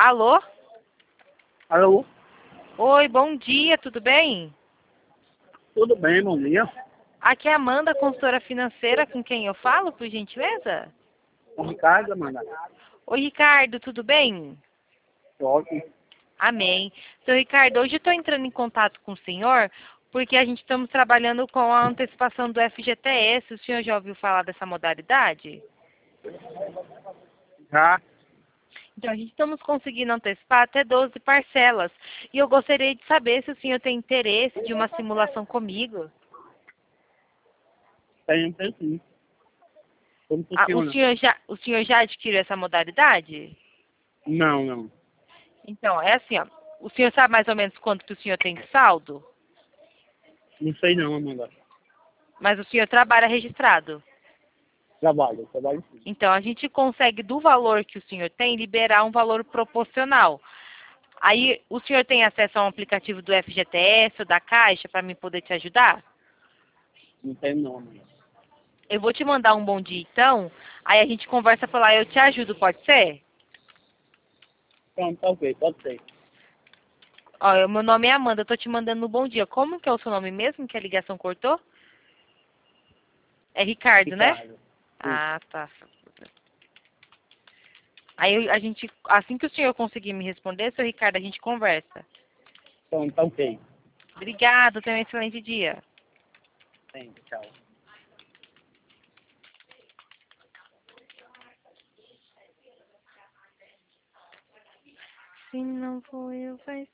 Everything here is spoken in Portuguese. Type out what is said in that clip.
Alô? Alô? Oi, bom dia, tudo bem? Tudo bem, bom dia. Aqui é a Amanda, consultora financeira, com quem eu falo, por gentileza? O Ricardo, Amanda. Oi, Ricardo, tudo bem? Ótimo. Amém. Seu Ricardo, hoje eu estou entrando em contato com o senhor porque a gente estamos trabalhando com a antecipação do FGTS. O senhor já ouviu falar dessa modalidade? Já? Então, a gente estamos conseguindo antecipar até 12 parcelas. E eu gostaria de saber se o senhor tem interesse de uma simulação comigo. Tem sim. Como Ah, o funciona? senhor já adquiriu essa modalidade? Não. Então, é assim, ó. O senhor sabe mais ou menos quanto que o senhor tem de saldo? Não sei não, Amanda. Mas o senhor trabalha registrado. Trabalho sim. Então, a gente consegue, do valor que o senhor tem, liberar um valor proporcional. Aí, o senhor tem acesso a um aplicativo do FGTS ou da Caixa para mim poder te ajudar? Não tenho não, Amanda. Eu vou te mandar um bom dia, então. Aí a gente conversa por lá, eu te ajudo, pode ser? Pronto, tá ok, pode ser. Ó, meu nome é Amanda, eu tô te mandando um bom dia. Como que é o seu nome mesmo, que a ligação cortou? É Ricardo, né? Ricardo. Isso. Ah, tá. Aí a gente, assim que o senhor conseguir me responder, seu Ricardo, a gente conversa. Pronto, tá ok. Obrigado, tenha um excelente dia. Tem, tchau. Se não for eu, vai